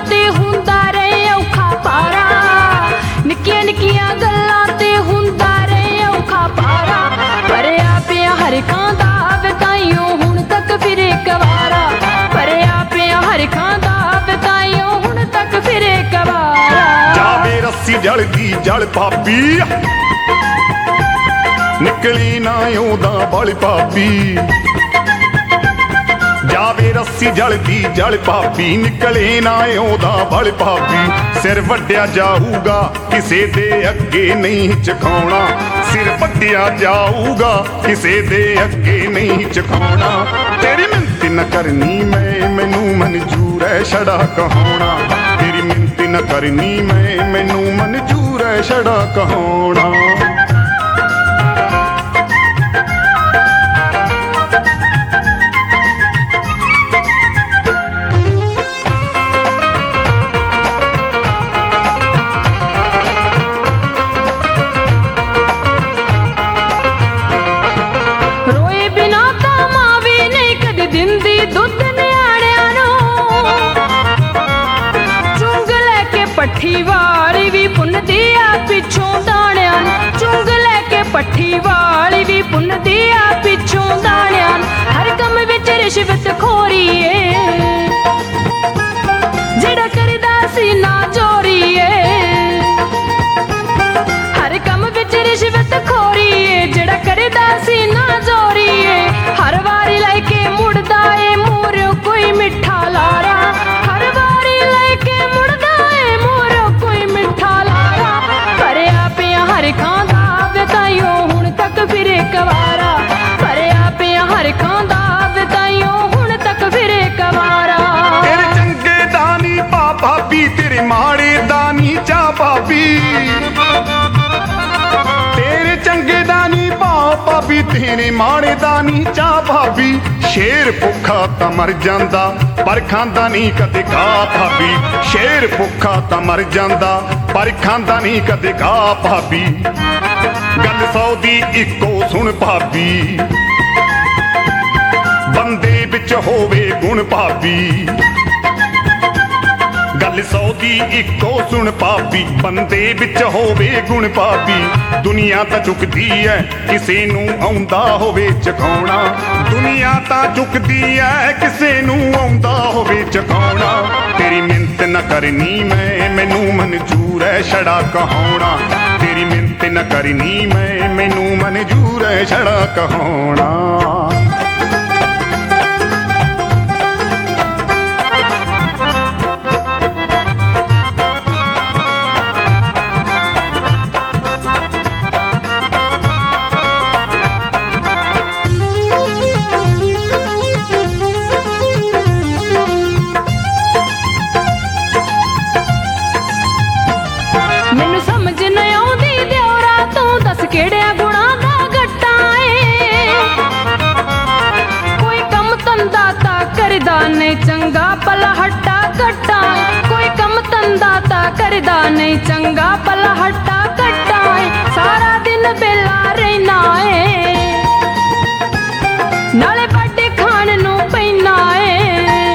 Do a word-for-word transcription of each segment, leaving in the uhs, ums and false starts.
ते हुंदा रहे औखा पारा, निक्कियां निक्कियां गल्लां ते हुंदा रहे औखा पारा। भरिया पिया हर खांदा वताइयों हुण तक फिरे कवारा, भरिया पिया हर खांदा वताइयों हुण तक फिरे कवारा। जावे रस्सी जलदी जल पापी, निकली ना ओदा बल पापी। जावे रस्सी जलदी जल पापी, निकले ना ओदा बल पापी। सिर वड्डिया जाऊगा किसे दे अगे नहीं झुकाउणा, सिर वड्डिया जाऊगा किसे दे अगे नहीं झुकाउणा। तेरी मिन्नत न करनी मैं मैनू मंजूर है छड़ा कहाउणा, तेरी मिन्नत न करनी मैं मैनू मंजूर है छड़ा कहाउणा। पट्ठी वाली भी पुनदी आ पिछों दाणियां, चुंग लैके पट्ठी वाली भी पुनदी आ पिछों दाणियां। हर कम विच रिश्वत खोरी है, जेड़ा करदा सी ना चोरी है। हर कम विच रिश्वत खोरी है, जेड़ा करदा सी ना चोरी है। हर वारी लैके मुड़दा ए मूर कोई मिठा लारा, हर वारी लैके मुड़दा हर खांदा वताइयों हुण तक फिरे कवारा, भरिया पिया हर खांदा वताइयों हुण तक फिरे कवारा। तेरे चंगे दानी पा भाभी, तेरे माड़े दानी चा भाभी। तेरे चंगे दानी पा भाभी, तेरे माड़े दानी चा भाभी। शेर भुखा तां मर जांदा पर खांदा नहीं कदे गा भाभी, शेर भुखा तां मर जांदा पर खांदा नहीं कदे गा भाभी। गल सौ दी इक्को सुन भाभी, बंदे विच होवे गुण भाभी। गल सौ दी इक्को सुन भाभी, बंदे विच होवे गुण भाभी। दुनिया तां झुकदी है किसे नूं आउंदा होवे चखाउणा, दुनिया तां झुकदी है किसे नूं आउंदा होवे चखाउणा। तेरी मिन्नत न करनी मैं मैनू मंजूर है छड़ा कहाउणा, तेरी मिन्नत न करनी मैं मैनू मंजूर है छड़ा कहाउणा। केड़े गुणा दा गट्टा ए, कोई कम तंदा ता करदा नहीं चंगा भला हट्टा कट्टा। कोई कम तंदा ता करदा नहीं चंगा भला हट्टा कट्टा। सारा दिन बेला रहना है, नाले बाटे खाण नूं पैना है।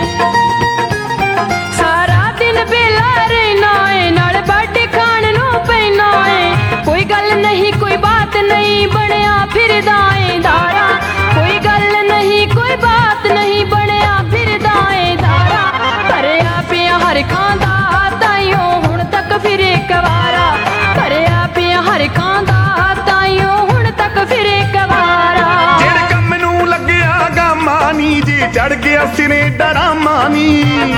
सारा दिन बेला रहना है, नाले बाटे खाण नूं पैना है। कोई गल नहीं कोई बात नहीं बनया फिरदा ए दारा, कोई गल नहीं कोई बात नहीं बनया फिरदा ए दारा। भरिया पिया हर खांदा ताइयों हुण तक फिरे कवारा, भरिया पिया हर खांदा ताइयों हुण तक फिरे कवारा। जेड़े कम नूं लग्गिया गामा नी, जे चढ़ गया सिरे डरामा नी।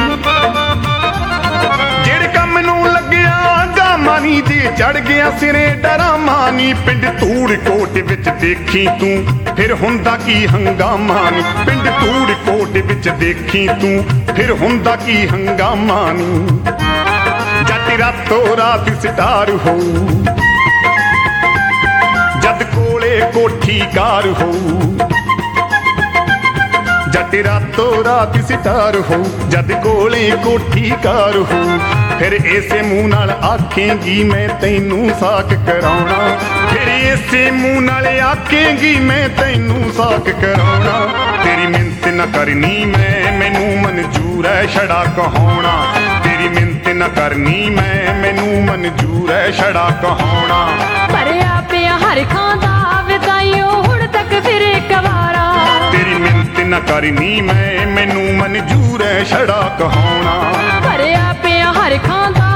जेड़े कम नूं लग्गिया गामा नी, जे चढ़ गया सिरे डरामा नी। पिंड धूड़ कोट विच देखी तू फिर हुंदा की हंगामा नी, पिंड धूड़ कोट विच देखी तू फिर हुंदा की हंगामा नी। जट रातों रात स्टार हो, जद कोले कोठी कार हो। जट रातों रात सितार हो, जद कोले कोठी कार हो। फिर इसे मुंह नाल आखेंगी मैं तैनू साक कराउणा, फिर इसे मुंह नाल आखेंगी मैं तैनू साक कराउणा। तेरी मिन्नत न करनी मैं मैनू मंजूर है छड़ा कहाउणा, तेरी मिन्नत ਨਾ ਕਰਨੀ ਮੈਂ, ਮੈਨੂੰ ਮਨਜ਼ੂਰ ਹੈ ਛੜਾ ਕਹਾਉਣਾ। ਭਰਿਆ ਪਿਆ ਹਰ ਖਾਂਦਾ ਵਿਕਾਈਓ ਹੁਣ ਤੱਕ ਫਿਰ ਕਵਾਰਾ। ਤੇਰੀ ਮਿੰਤ ਨਾ ਕਰਨੀ ਮੈਂ, ਮੈਨੂੰ ਮਨਜ਼ੂਰ ਹੈ ਛੜਾ ਕਹਾਉਣਾ। ਭਰਿਆ ਪਿਆ ਹਰ ਖਾਂਦਾ